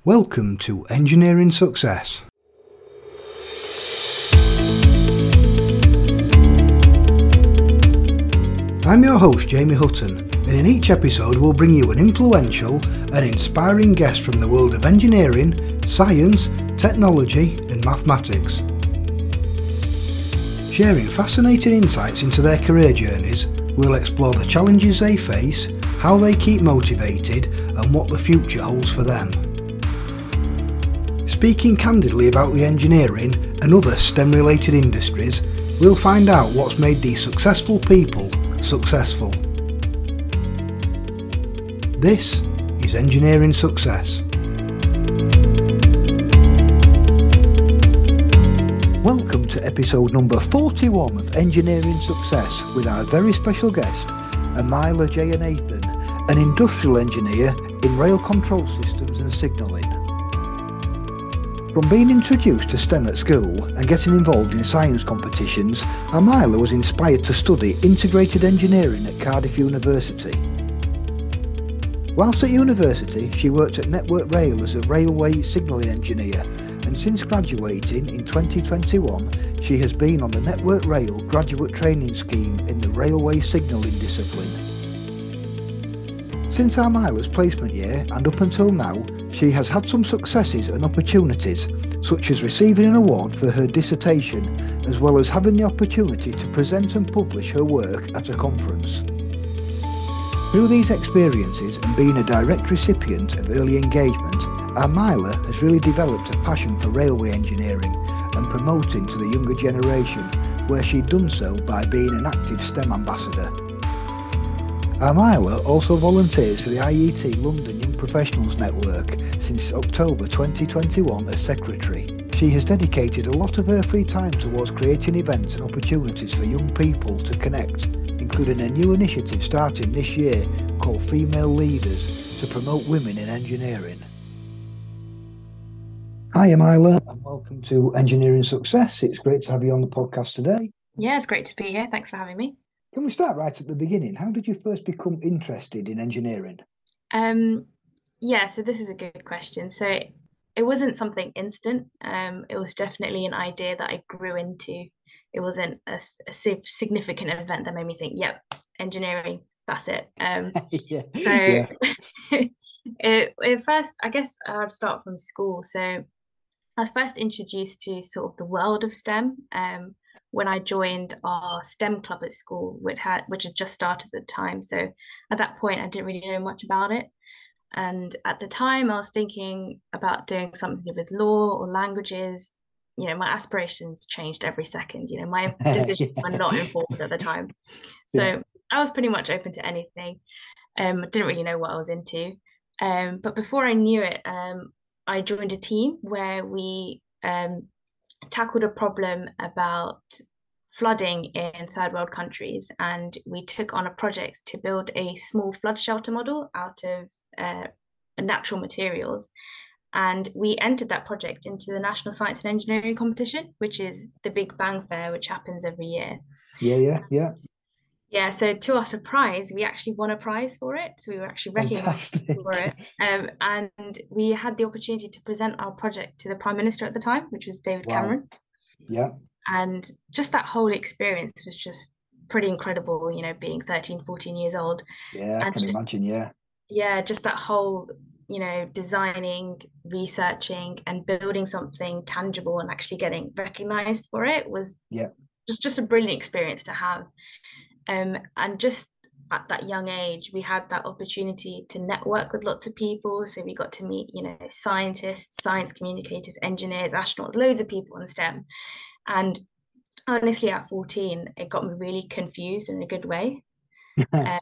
Welcome to Engineering Success. I'm your host Jamie Hutton, and in each episode we'll bring you an influential and inspiring guest from the world of engineering, science, technology and mathematics. Sharing fascinating insights into their career journeys, we'll explore the challenges they face, how they keep motivated and what the future holds for them. Speaking candidly about the engineering and other STEM-related industries, we'll find out what's made these successful people successful. This is Engineering Success. Welcome to episode number 41 of Engineering Success with our very special guest, Amila Jayanathan, an industrial engineer in rail control systems and signalling. From being introduced to STEM at school and getting involved in science competitions, Amila was inspired to study integrated engineering at Cardiff University. Whilst at university, she worked at Network Rail as a railway signalling engineer, and since graduating in 2021, she has been on the Network Rail graduate training scheme in the railway signalling discipline. Since Amila's placement year and up until now, she has had some successes and opportunities, such as receiving an award for her dissertation, as well as having the opportunity to present and publish her work at a conference. Through these experiences and being a direct recipient of early engagement, Amila has really developed a passion for railway engineering and promoting to the younger generation, where she'd done so by being an active STEM ambassador. Amila also volunteers for the IET London Young Professionals Network since October 2021 as secretary. She has dedicated a lot of her free time towards creating events and opportunities for young people to connect, including a new initiative starting this year called Female Leaders to promote women in engineering. Hi Amila, and welcome to Engineering Success. It's great to have you on the podcast today. Yeah, it's great to be here. Thanks for having me. Can we start right at the beginning? How did you first become interested in engineering? So this is a good question. So it wasn't something instant. It was definitely an idea that I grew into. It wasn't a significant event that made me think, yep, engineering, that's it. It first, I guess I'd start from school. So I was first introduced to sort of the world of STEM when I joined our STEM club at school, which had just started at the time. So at that point, I didn't really know much about it. And at the time, I was thinking about doing something to do with law or languages. You know, my aspirations changed every second. You know, my decisions were not informed at the time. So I was pretty much open to anything. I didn't really know what I was into. But before I knew it, I joined a team where we tackled a problem about flooding in third world countries, and we took on a project to build a small flood shelter model out of natural materials, and we entered that project into the National Science and Engineering Competition, which is the Big Bang Fair, which happens every year. So to our surprise, we actually won a prize for it. So we were actually recognized for it. And we had the opportunity to present our project to the Prime Minister at the time, which was David Cameron. And just that whole experience was just pretty incredible, you know, being 13, 14 years old. I can imagine, just that whole, you know, designing, researching and building something tangible and actually getting recognized for it was just a brilliant experience to have. And just at that young age, we had that opportunity to network with lots of people. So we got to meet, you know, scientists, science communicators, engineers, astronauts, loads of people in STEM. And honestly, at 14, it got me really confused in a good way. I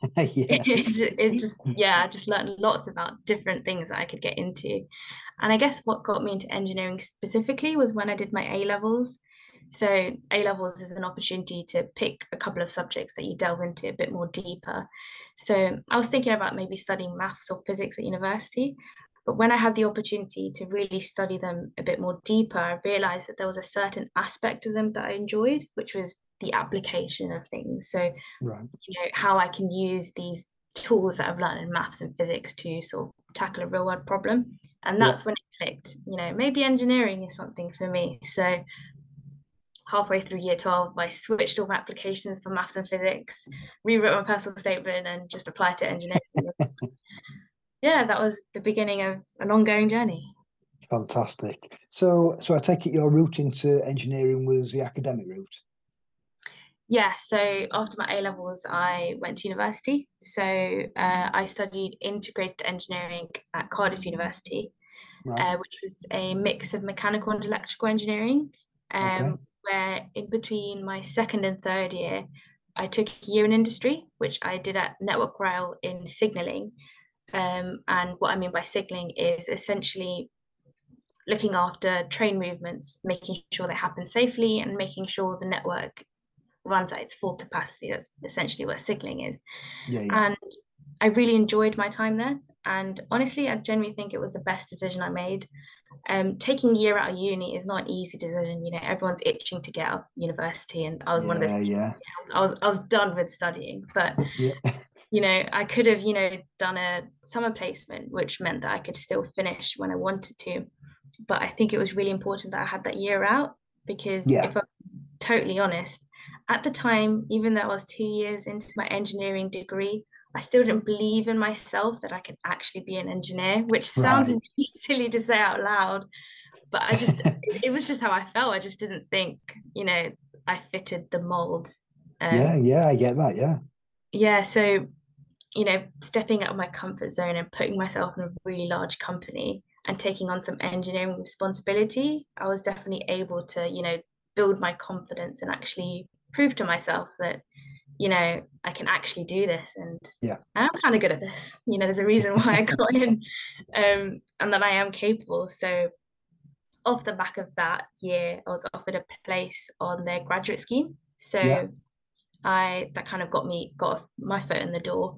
just learned lots about different things that I could get into. And I guess what got me into engineering specifically was when I did my A-levels. So A-levels is an opportunity to pick a couple of subjects that you delve into a bit more deeper. So I was thinking about maybe studying maths or physics at university, but when I had the opportunity to really study them a bit more deeper, I realized that there was a certain aspect of them that I enjoyed, which was the application of things. So, you know, how I can use these tools that I've learned in maths and physics to sort of tackle a real world problem. And Yeah. that's when it clicked, maybe engineering is something for me. So halfway through year 12, I switched all my applications for maths and physics, rewrote my personal statement, and just applied to engineering. Yeah, that was the beginning of an ongoing journey. Fantastic. So I take it your route into engineering was the academic route? Yeah, so after my A levels, I went to university. So I studied integrated engineering at Cardiff University, Right. which was a mix of mechanical and electrical engineering. Okay. Where in between my second and third year, I took a year in industry, which I did at Network Rail in signaling. And what I mean by signaling is essentially looking after train movements, making sure they happen safely, and making sure the network runs at its full capacity. That's essentially what signaling is. Yeah, yeah. And I really enjoyed my time there. And honestly, I genuinely think it was the best decision I made. Taking a year out of uni is not an easy decision. Everyone's itching to get out of university, and I was one of those Yeah, people. yeah. I was done with studying, but Yeah. I could have done a summer placement, which meant that I could still finish when I wanted to. But I think it was really important that I had that year out, because Yeah. if I'm totally honest, at the time, even though I was 2 years into my engineering degree, I still didn't believe in myself that I could actually be an engineer, which sounds Right. really silly to say out loud, but it was just how I felt. I just didn't think, I fitted the mold. Yeah, Um, yeah, I get that. Yeah. yeah, so, stepping out of my comfort zone and putting myself in a really large company and taking on some engineering responsibility, I was definitely able to, build my confidence and actually prove to myself that, I can actually do this, and Yeah. I'm kind of good at this. There's a reason why I got in, and that I am capable. So off the back of that year, I was offered a place on their graduate scheme. Yeah. So that kind of got my foot in the door.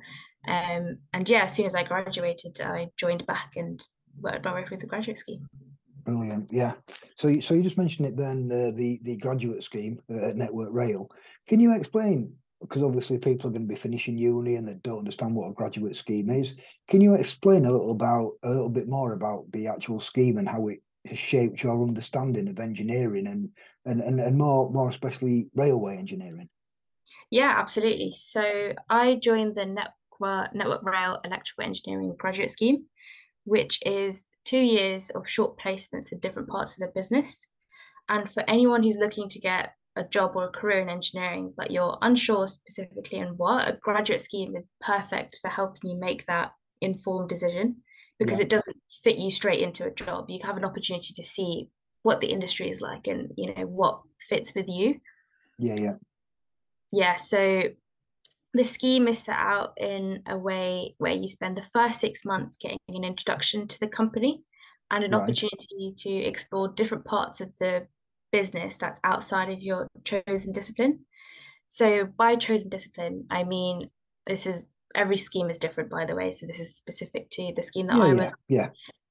And yeah, as soon as I graduated, I joined back and worked my way through the graduate scheme. Brilliant. Yeah. So you just mentioned it then, the graduate scheme at Network Rail. Can you explain? Because obviously people are going to be finishing uni and they don't understand what a graduate scheme is. Can you explain a little bit more about the actual scheme and how it has shaped your understanding of engineering and more especially railway engineering? Yeah, absolutely. So I joined the Network Rail Electrical Engineering graduate scheme, which is 2 years of short placements in different parts of the business. And for anyone who's looking to get a job or a career in engineering, but you're unsure specifically on what, a graduate scheme is perfect for helping you make that informed decision, because Yeah. it doesn't fit you straight into a job. You have an opportunity to see what the industry is like and what fits with you. Yeah. Yeah. Yeah, so the scheme is set out in a way where you spend the first 6 months getting an introduction to the company and an Right. opportunity to explore different parts of the business that's outside of your chosen discipline. So by chosen discipline, I mean this is every scheme is different, by the way. So this is specific to the scheme that Yeah. I Yeah. was. Yeah.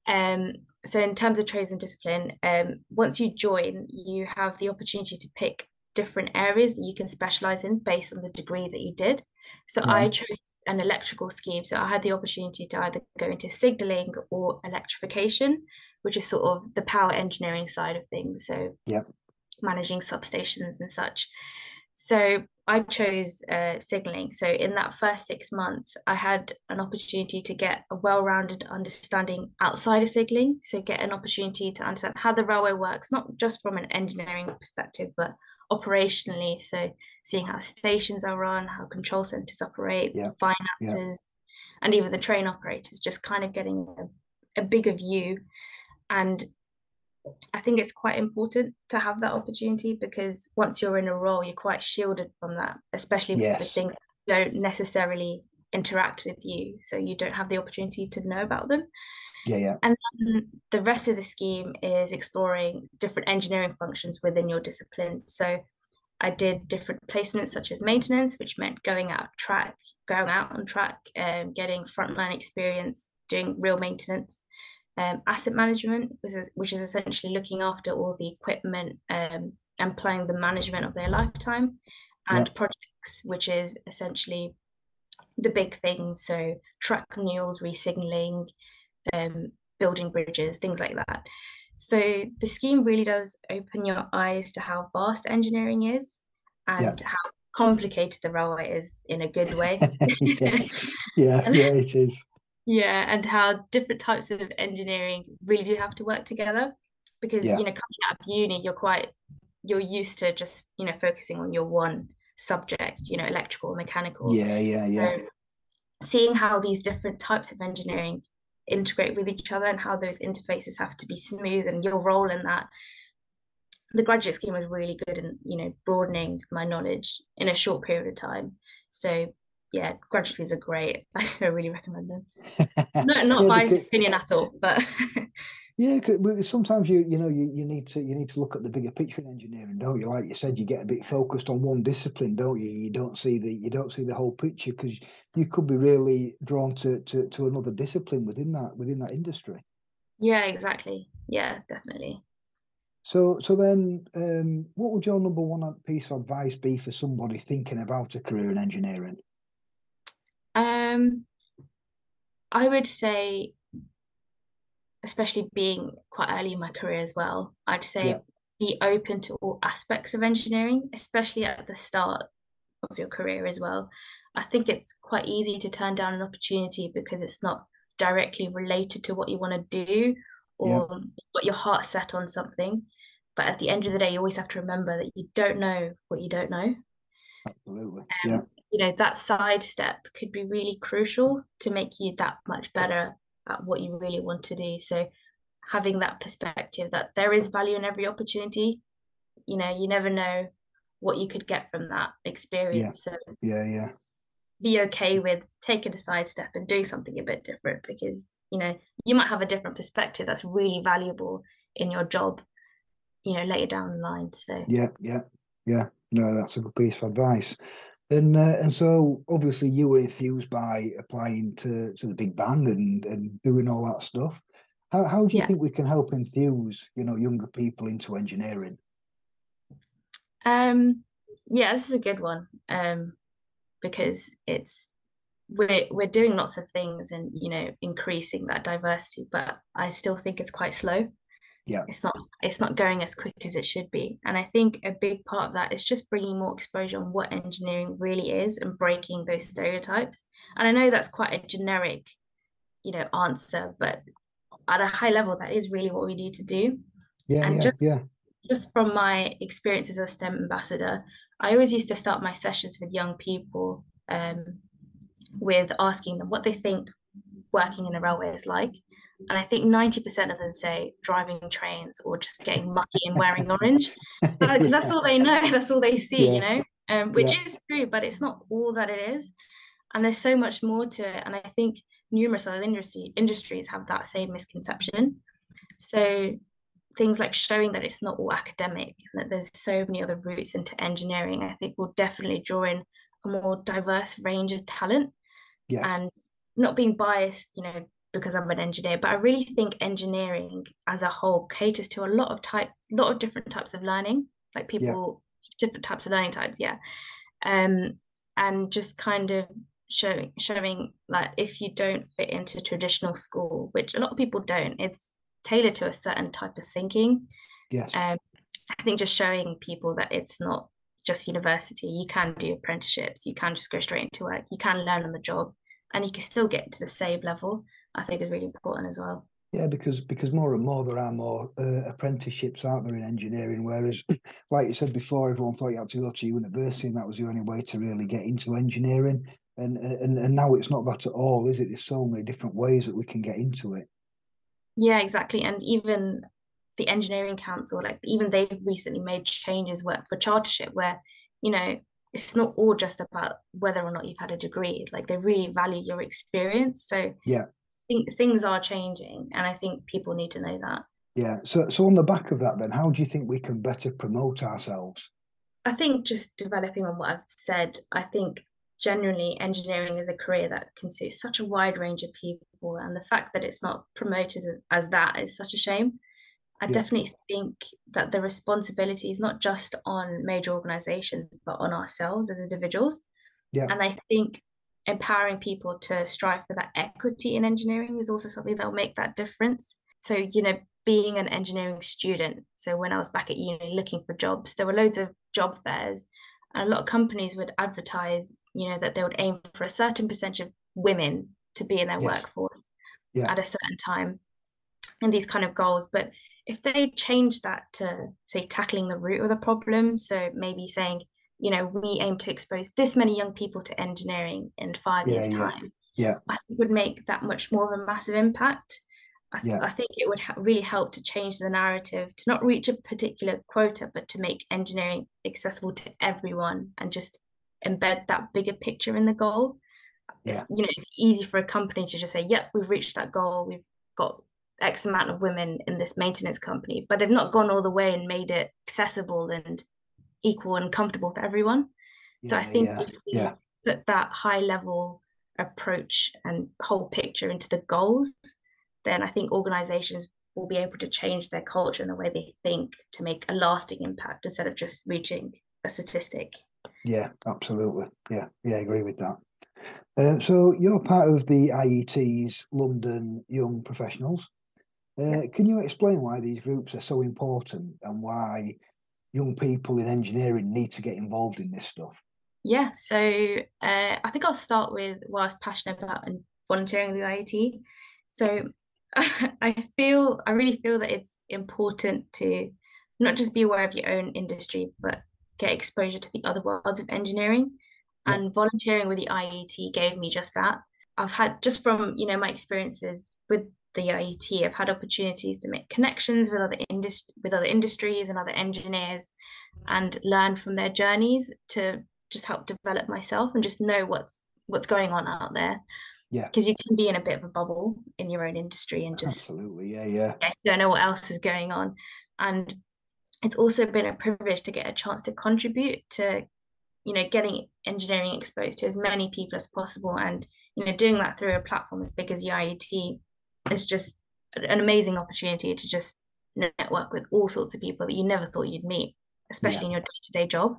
So in terms of chosen discipline, once you join, you have the opportunity to pick different areas that you can specialize in based on the degree that you did. So I Right. chose an electrical scheme. So I had the opportunity to either go into signaling or electrification, which is sort of the power engineering side of things. So Yeah. managing substations and such. So I chose signaling. So in that first 6 months, I had an opportunity to get a well-rounded understanding outside of signaling. So get an opportunity to understand how the railway works, not just from an engineering perspective, but operationally. So seeing how stations are run, how control centers operate, Yeah. Yeah. finances, and even the train operators, just kind of getting a bigger view. And I think it's quite important to have that opportunity, because once you're in a role, you're quite shielded from that, especially with Yes. things that don't necessarily interact with you. So you don't have the opportunity to know about them. Yeah. Yeah. And then the rest of the scheme is exploring different engineering functions within your discipline. So I did different placements such as maintenance, which meant going out on track, getting frontline experience, doing real maintenance. Asset management, which is essentially looking after all the equipment and planning the management of their lifetime, Yeah. and projects, which is essentially the big things. So track renewals, resignaling, building bridges, things like that. So the scheme really does open your eyes to how vast engineering is Yeah. and how complicated the railway is in a good way. Yes. Yeah, And yeah, it is. yeah, and how different types of engineering really do have to work together because, Yeah. coming out of uni, you're used to just, focusing on your one subject, electrical, mechanical. Yeah, yeah, yeah. So seeing how these different types of engineering integrate with each other and how those interfaces have to be smooth and your role in that, the graduate scheme was really good in, broadening my knowledge in a short period of time. So yeah, graduate schemes are great. I really recommend them. Not Yeah, biased because opinion at all, but yeah, 'cause sometimes you need to look at the bigger picture in engineering, don't you? Like you said, you get a bit focused on one discipline, don't you? You don't see the whole picture because you could be really drawn to another discipline within that industry. yeah, exactly. Yeah, definitely. So then, what would your number one piece of advice be for somebody thinking about a career in engineering? Um, I would say, especially being quite early in my career as well, I'd Yeah, say be open to all aspects of engineering, especially at the start of your career as well. I think it's quite easy to turn down an opportunity because it's not directly related to what you want to do yeah, or what your heart's set on something. But at the end of the day, you always have to remember that you don't know what you don't know. absolutely. Yeah, That side step could be really crucial to make you that much better at what you really want to do. So having that perspective that there is value in every opportunity, you never know what you could get from that yeah, experience. So yeah, yeah. be okay with taking a side step and doing something a bit different because, you might have a different perspective that's really valuable in your job, later down the line. So Yeah, yeah, yeah. No, that's a good piece of advice. And so obviously you were enthused by applying to the Big Bang and doing all that stuff. How do you yeah. think we can help enthuse, younger people into engineering? Yeah, this is a good one. Because we're doing lots of things and increasing that diversity, but I still think it's quite slow. Yeah, It's not going as quick as it should be, and I think a big part of that is just bringing more exposure on what engineering really is and breaking those stereotypes. And I know that's quite a generic answer, but at a high level that is really what we need to do. yeah, And yeah, yeah, just from my experience as a STEM ambassador, I always used to start my sessions with young people, with asking them what they think working in the railway is like. And I think 90% of them say driving trains or just getting mucky and wearing orange. Because that's yeah, all they know, that's all they see, yeah, which yeah, is true, but it's not all that it is. And there's so much more to it. And I think numerous other industries have that same misconception. So things like showing that it's not all academic and that there's so many other routes into engineering, I think will definitely draw in a more diverse range of talent. yes, And not being biased, because I'm an engineer, but I really think engineering as a whole caters to a lot of different types of learning, like yeah, people, different types of learning types, yeah. Um, and just kind of showing like if you don't fit into traditional school, which a lot of people don't, it's tailored to a certain type of thinking. yes. Um, I think just showing people that it's not just university, you can do apprenticeships, you can just go straight into work, you can learn on the job, and you can still get to the same level, I think is really important as well. Yeah, because more and more there are more apprenticeships, aren't there, in engineering? Whereas, like you said before, everyone thought you had to go to university, and that was the only way to really get into engineering. And now it's not that at all, is it? There's so many different ways that we can get into it. Yeah, exactly. And even the engineering council, like even they've recently made changes work for chartership where, you know, it's not all just about whether or not you've had a degree. Like they really value your experience. So I Yeah, think things are changing and I think people need to know that. yeah. So on the back of that, then, how do you think we can better promote ourselves? I think just developing on what I've said, I think generally engineering is a career that can suit such a wide range of people. And the fact that it's not promoted as that is such a shame. I Yeah, definitely think that the responsibility is not just on major organizations, but on ourselves as individuals. yeah, And I think empowering people to strive for that equity in engineering is also something that will make that difference. So, being an engineering student, so when I was back at uni looking for jobs, there were loads of job fairs, and a lot of companies would advertise, that they would aim for a certain percentage of women to be in their Yes. workforce Yeah. at a certain time, and these kind of goals. But if they change that to, say, tackling the root of the problem, so maybe saying, we aim to expose this many young people to engineering in 5 years' Yeah. time, Yeah. I think would make that much more of a massive impact. I think it would really help to change the narrative, to not reach a particular quota, but to make engineering accessible to everyone and just embed that bigger picture in the goal. Yeah. It's easy for a company to just say, yep, we've reached that goal. We've got X amount of women in this maintenance company, but they've not gone all the way and made it accessible and equal and comfortable for everyone. So I think if we put that high level approach and whole picture into the goals, then I think organizations will be able to change their culture and the way they think to make a lasting impact instead of just reaching a statistic. Yeah, absolutely. Yeah, I agree with that. So you're part of the IET's London Young Professionals. Can you explain why these groups are so important and why young people in engineering need to get involved in this stuff? Yeah, so I think I'll start with what I was passionate about and volunteering with the IET. So I really feel that it's important to not just be aware of your own industry, but get exposure to the other worlds of engineering. Yeah. And volunteering with the IET gave me just that. I've had, just from my experiences with the IET, I've had opportunities to make connections with other industries and other engineers, and learn from their journeys to just help develop myself and just know what's going on out there. Yeah. Because you can be in a bit of a bubble in your own industry and just absolutely, yeah, you don't know what else is going on. And it's also been a privilege to get a chance to contribute to, getting engineering exposed to as many people as possible. And, doing that through a platform as big as the IET is just an amazing opportunity to just network with all sorts of people that you never thought you'd meet, especially in your day-to-day job.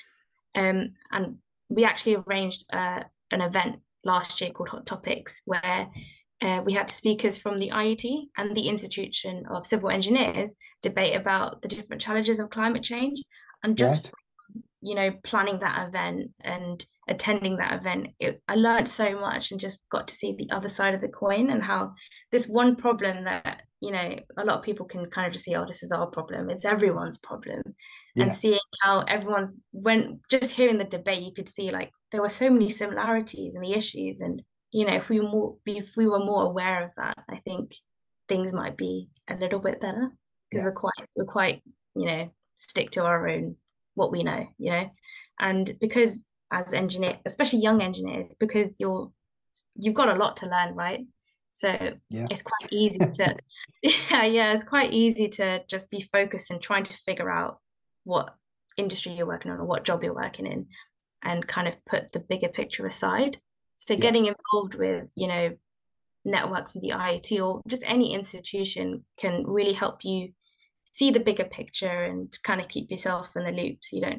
And we actually arranged an event last year called Hot Topics, where we had speakers from the IET and the Institution of Civil Engineers debate about the different challenges of climate change. And just planning that event and attending that event, I learned so much and just got to see the other side of the coin, and how this one problem that a lot of people can kind of just see, oh, this is our problem, it's everyone's problem. And seeing how everyone's, when just hearing the debate, you could see like there were so many similarities in the issues. And if we were more aware of that, I think things might be a little bit better, because we're quite stick to our own, what we know, and because as engineers, especially young engineers, because you've got a lot to learn, right? So it's quite easy to it's quite easy to just be focused and trying to figure out what industry you're working on or what job you're working in, and kind of put the bigger picture aside. So getting involved with networks with the IIT or just any institution can really help you see the bigger picture and kind of keep yourself in the loop, so you don't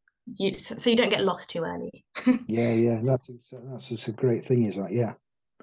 get lost too early. That's just a great thing, is that?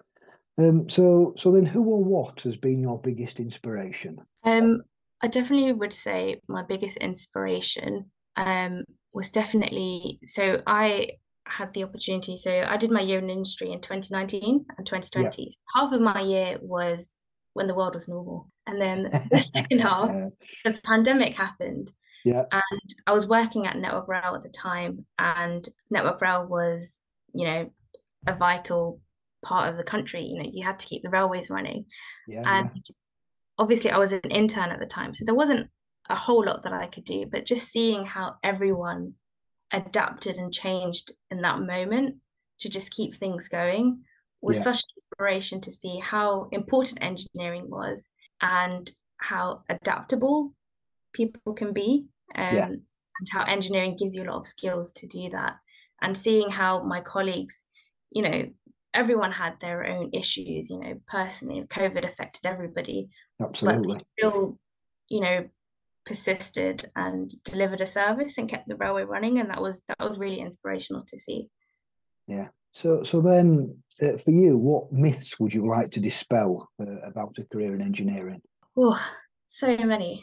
So then who or what has been your biggest inspiration? I definitely would say my biggest inspiration was definitely, so I had the opportunity, so I did my year in industry in 2019 and 2020. Half of my year was when the world was normal, and then the second half the pandemic happened. And I was working at Network Rail at the time, and Network Rail was a vital part of the country. You had to keep the railways running. Obviously I was an intern at the time, so there wasn't a whole lot that I could do, but just seeing how everyone adapted and changed in that moment to just keep things going was such an inspiration, to see how important engineering was and how adaptable people can be, and how engineering gives you a lot of skills to do that. And seeing how my colleagues, everyone had their own issues, personally, COVID affected everybody. Absolutely. But they still, persisted and delivered a service and kept the railway running, and that was really inspirational to see. So then, for you, what myths would you like to dispel about a career in engineering? Oh, so many.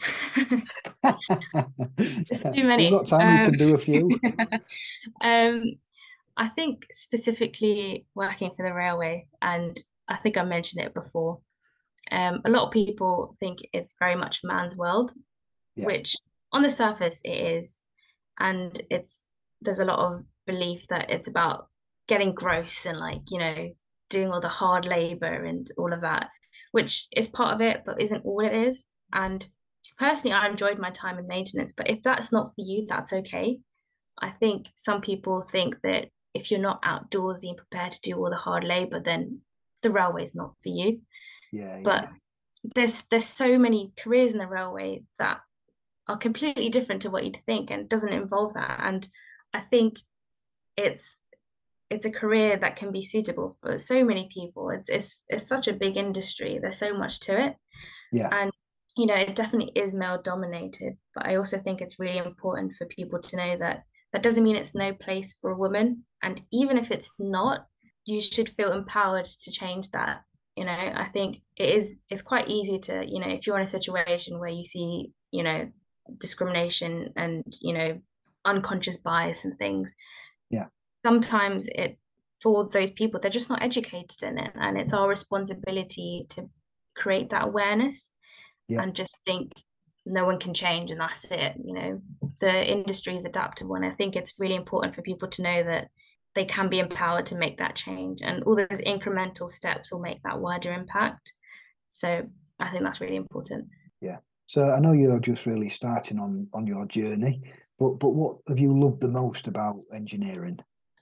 There's too We've many. got time. We can do a few. Um, I think specifically working for the railway, and I think I mentioned it before. A lot of people think it's very much a man's world, Yeah, which on the surface it is, and there's a lot of belief that it's about getting gross and like, doing all the hard labor and all of that, which is part of it, but isn't all it is. And personally, I enjoyed my time in maintenance, but if that's not for you, that's okay. I think some people think that if you're not outdoorsy and prepared to do all the hard labor, then the railway's not for you. yeah, But yeah, there's so many careers in the railway that are completely different to what you'd think and doesn't involve that. And I think it's it's a career that can be suitable for so many people. It's such a big industry. There's so much to it. yeah, And it definitely is male dominated, but I also think it's really important for people to know that that doesn't mean it's no place for a woman. And even if it's not, you should feel empowered to change that. I think it's quite easy to, if you're in a situation where you see, discrimination and, unconscious bias and things, yeah, sometimes for those people, they're just not educated in it. And it's our responsibility to create that awareness yeah. and just think no one can change and that's it. The industry is adaptable. And I think it's really important for people to know that they can be empowered to make that change. And all those incremental steps will make that wider impact. So I think that's really important. Yeah. So I know you're just really starting on your journey, but what have you loved the most about engineering?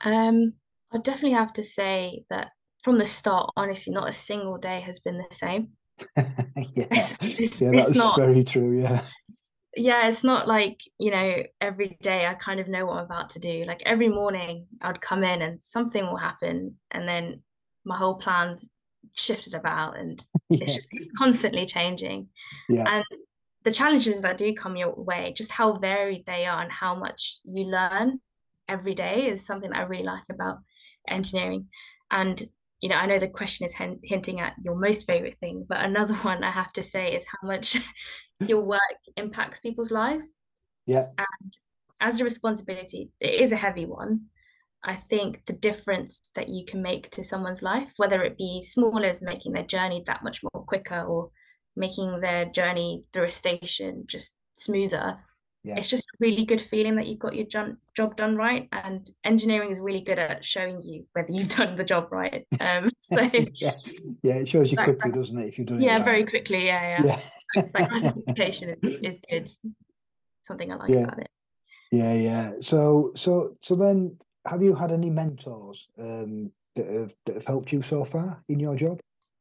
I definitely have to say that from the start, honestly, not a single day has been the same. Yeah, It's yeah, it's that's not very true. Yeah, yeah, it's not like, every day I kind of know what I'm about to do. Like every morning I'd come in and something will happen and then my whole plan's shifted about and yeah, it's constantly changing. yeah, And the challenges that do come your way, just how varied they are and how much you learn every day is something that I really like about engineering. And I know the question is hinting at your most favorite thing, but another one I have to say is how much your work impacts people's lives. yeah, And as a responsibility, it is a heavy one. I think the difference that you can make to someone's life, whether it be small as making their journey that much more quicker or making their journey through a station just smoother, yeah. it's just a really good feeling that you've got your job done right. And engineering is really good at showing you whether you've done the job right. So Yeah, yeah. It shows you that, quickly, doesn't it, if you've done it yeah, right? very quickly. Yeah, yeah. Yeah, That gratification is good. Something I like yeah, about it. yeah, yeah. So then, have you had any mentors that have helped you so far in your job?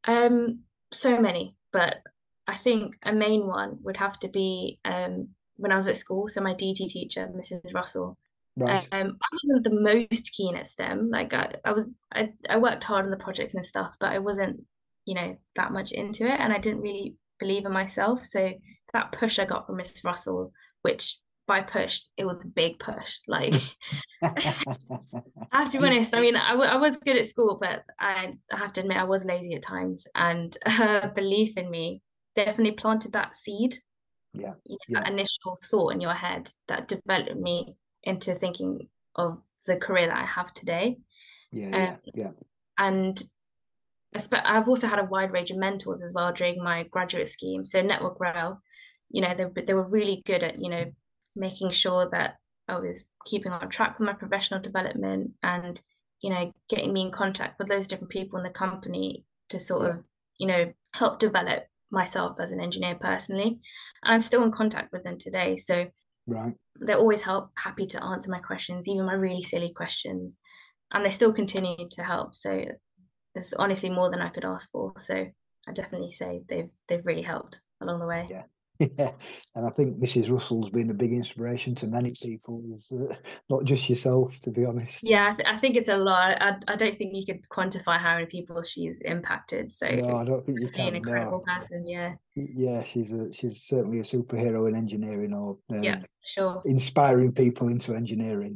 So many, but I think a main one would have to be when I was at school. So my DT teacher, Mrs. Russell, Right. I wasn't the most keen at STEM. Like I worked hard on the projects and stuff, but I wasn't, that much into it, and I didn't really believe in myself. So that push I got from Mrs. Russell, which by push, it was a big push. Like I have to be honest. I mean, I was good at school, but I have to admit I was lazy at times. And her belief in me definitely planted that seed, Yeah, that yeah, initial thought in your head that developed me into thinking of the career that I have today. yeah, Um, yeah, yeah, and I've also had a wide range of mentors as well during my graduate scheme. So Network Rail, they were really good at, making sure that I was keeping on track with my professional development and, getting me in contact with those different people in the company to sort yeah. of, help develop myself as an engineer personally. And I'm still in contact with them today. So Right. they're always happy to answer my questions, even my really silly questions. And they still continue to help. So it's honestly more than I could ask for. So I definitely say they've really helped along the way. Yeah. Yeah, and I think Mrs. Russell's been a big inspiration to many people, not just yourself, to be honest. Yeah, I think it's a lot. I don't think you could quantify how many people she's impacted. So No, I don't think you really an can. No, incredible person. Yeah, yeah, she's certainly a superhero in engineering, or yeah, sure. inspiring people into engineering.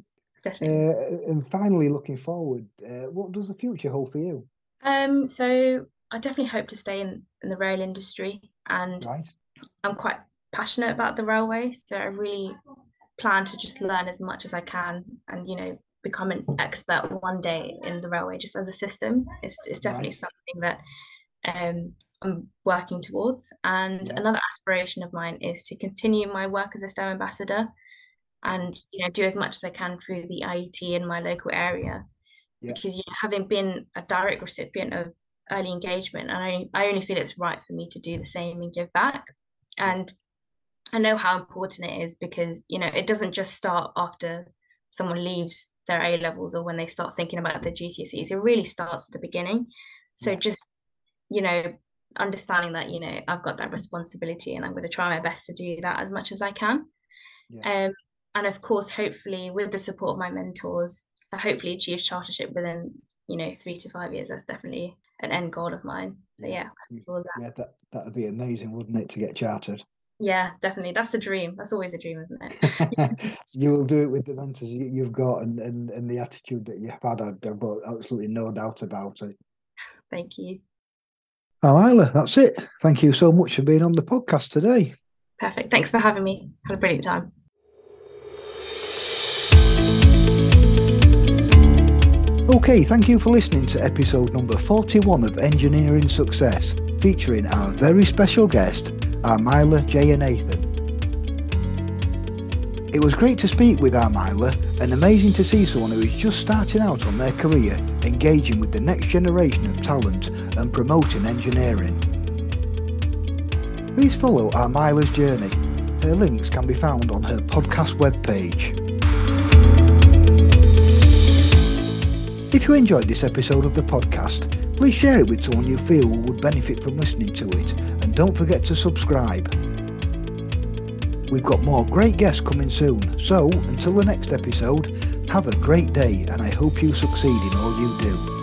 Definitely. And finally, looking forward, what does the future hold for you? So I definitely hope to stay in the rail industry, and Right. I'm quite passionate about the railway, so I really plan to just learn as much as I can and, become an expert one day in the railway just as a system. It's definitely Right. something that I'm working towards. And Yeah. another aspiration of mine is to continue my work as a STEM ambassador Right. and, do as much as I can through the IET in my local area. Yeah. Because, having been a direct recipient of early engagement, and I only feel it's right for me to do the same and give back. Yeah. And I know how important it is because, it doesn't just start after someone leaves their A levels or when they start thinking about their GCSEs. It really starts at the beginning. So Yeah. just, you know, understanding that, I've got that responsibility and I'm going to try my best to do that as much as I can. Yeah. And of course, hopefully with the support of my mentors, I hopefully achieve chartership within, 3 to 5 years. That's definitely an end goal of mine. So yeah, Yeah, that'd be amazing, wouldn't it, to get chartered? Yeah, definitely. That's the dream. That's always a dream, isn't it? You will do it with the mentors you've got and the attitude that you've had. I've got absolutely no doubt about it. Thank you. Oh, Isla, that's it. Thank you so much for being on the podcast today. Perfect. Thanks for having me. Had a brilliant time. Okay, thank you for listening to episode number 41 of Engineering Success, featuring our very special guest, Armila Jayanathan. It was great to speak with Armila, and amazing to see someone who is just starting out on their career, engaging with the next generation of talent and promoting engineering. Please follow Armila's journey. Her links can be found on her podcast webpage. If you enjoyed this episode of the podcast, please share it with someone you feel would benefit from listening to it, and don't forget to subscribe. We've got more great guests coming soon, so until the next episode, have a great day and I hope you succeed in all you do.